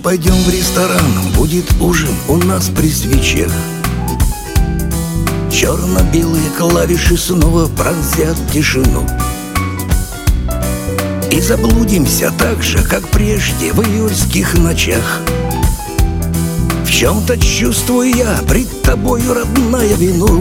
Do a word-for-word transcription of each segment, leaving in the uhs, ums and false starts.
пойдем в ресторан, будет ужин у нас при свечах. Черно-белые клавиши снова пронзят тишину. И заблудимся так же, как прежде в июльских ночах. В чем-то чувствую я пред тобою, родная, вину.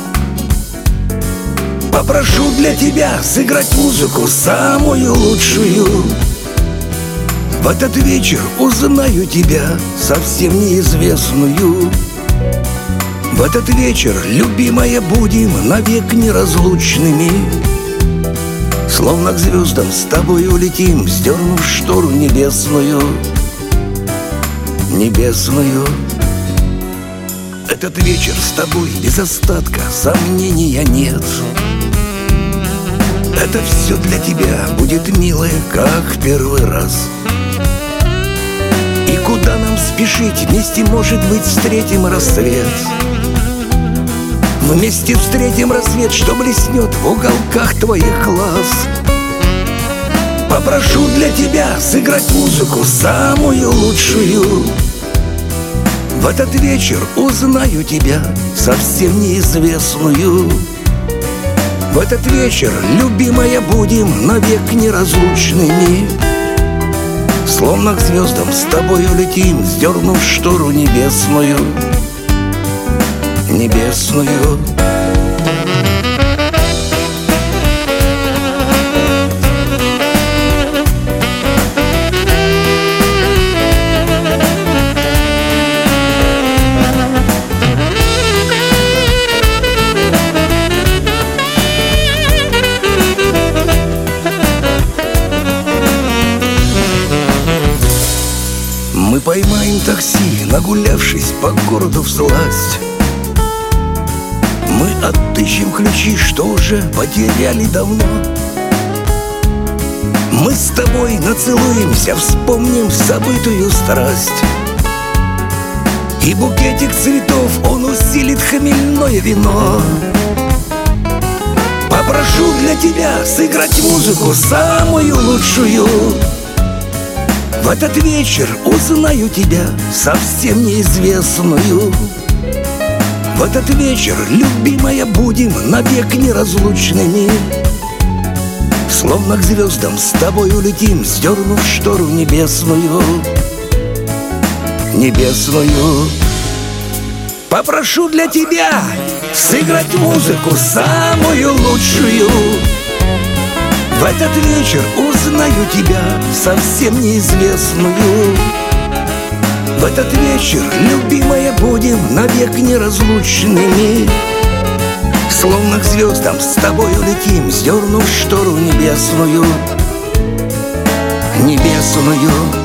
Попрошу для тебя сыграть музыку самую лучшую. В этот вечер узнаю тебя, совсем неизвестную. В этот вечер, любимая, будем навек неразлучными. Словно к звездам с тобой улетим, сдернув штору небесную. Небесную. Этот вечер с тобой без остатка, сомнения нет. Это все для тебя будет, милая, как в первый раз. И куда нам спешить? Вместе, может быть, встретим рассвет. Вместе встретим рассвет, что блеснет в уголках твоих глаз. Попрошу для тебя сыграть музыку самую лучшую. В этот вечер узнаю тебя, совсем неизвестную. В этот вечер, любимая, будем навек неразлучными. Словно к звездам с тобой улетим, сдернув штору небесную. Небесную. Мы поймаем такси, нагулявшись по городу всласть. Мы отыщем ключи, что уже потеряли давно. Мы с тобой нацелуемся, вспомним забытую страсть. И букетик цветов, он усилит хмельное вино. Попрошу для тебя сыграть музыку самую лучшую. В этот вечер узнаю тебя, совсем неизвестную. В этот вечер, любимая, будем навек неразлучными. Словно к звездам с тобой улетим, сдернув штору небесную. Небесную. Попрошу для тебя сыграть музыку самую лучшую. В этот вечер узнаю тебя, совсем неизвестную. В этот вечер, любимая, будем навек неразлучными. Словно к звездам с тобой улетим, сдернув штору небесную. Небесную.